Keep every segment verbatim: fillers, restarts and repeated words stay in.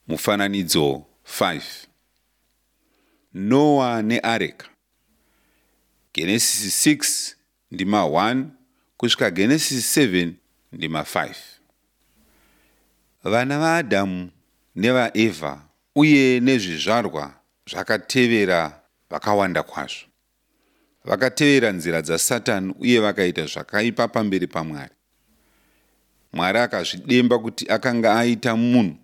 Mufananidzo five. Noah neareka. Genesis six ndima one kusvika Genesis seven ndima five. Vana vaAdhamu nevaEvha uye nezvizvarwa zvakatevera vakawanda kwazvo. Vakatevera nzira dzaSatani uye vakaita zvakaipa pamberi paMwari. Mwari akazvidemba kuti akanga aita munhu.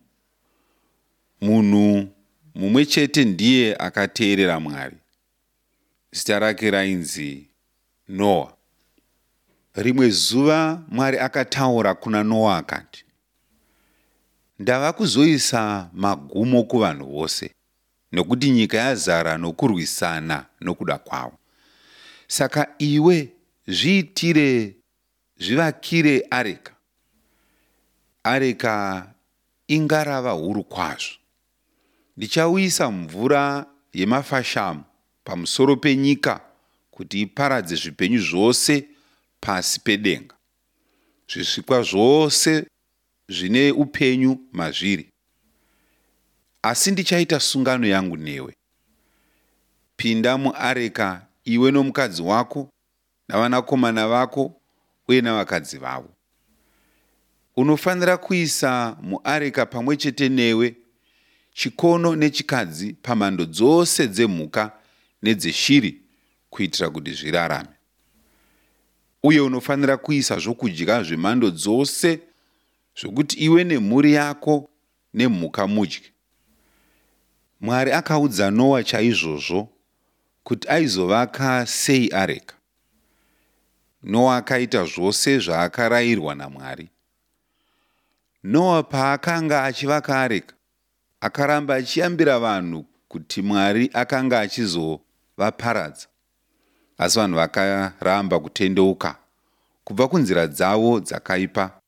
Munhu mumwe chete ndiye akateerera Mwari. Zita rake rainzi Noa. Rimwe zuva Mwari akataura kuna Noa akati, ndava kuzoisa magumo kuvanhu vose, nokuti nyika yazara nokurwisana nokuda kwavo. Saka iwe zviitire, zvivakire areka. Areka ingarava huru kwazvo. Ndichauyisa mvura yemafashamu pamusoro penyika kuti iparadze zvipenyu zvose pasi pedenga. Zvisvikwa zvose zvine upenyu mazviri. Asi ndichaita sungano yangu newe. Pinda muareka iwe nomukadzi wako navanakomana vako uye navakadzi vavo. Unofanira kuisa muareka pamwe chete newe chikono nechikadzi pamhando dzose dzemhuka nedzeshiri kuitira kuti zvirarame. Uye unofanira kuisa zvokudya zvemhando dzose zvokuti iwe nemhuri yako nemhuka mudye. Mwari akaudza Noa chaizvozvo kuti aizovaka sei areka. Noa akaita zvose zvaakarayirwa naMwari. Noa paakanga achivaka areka, akaramba achiyambira vanhu kuti Mwari akanga achizovaparadza. Asi vanhu vakaramba kutendeuka kubva kunzira dzavo dzakaipa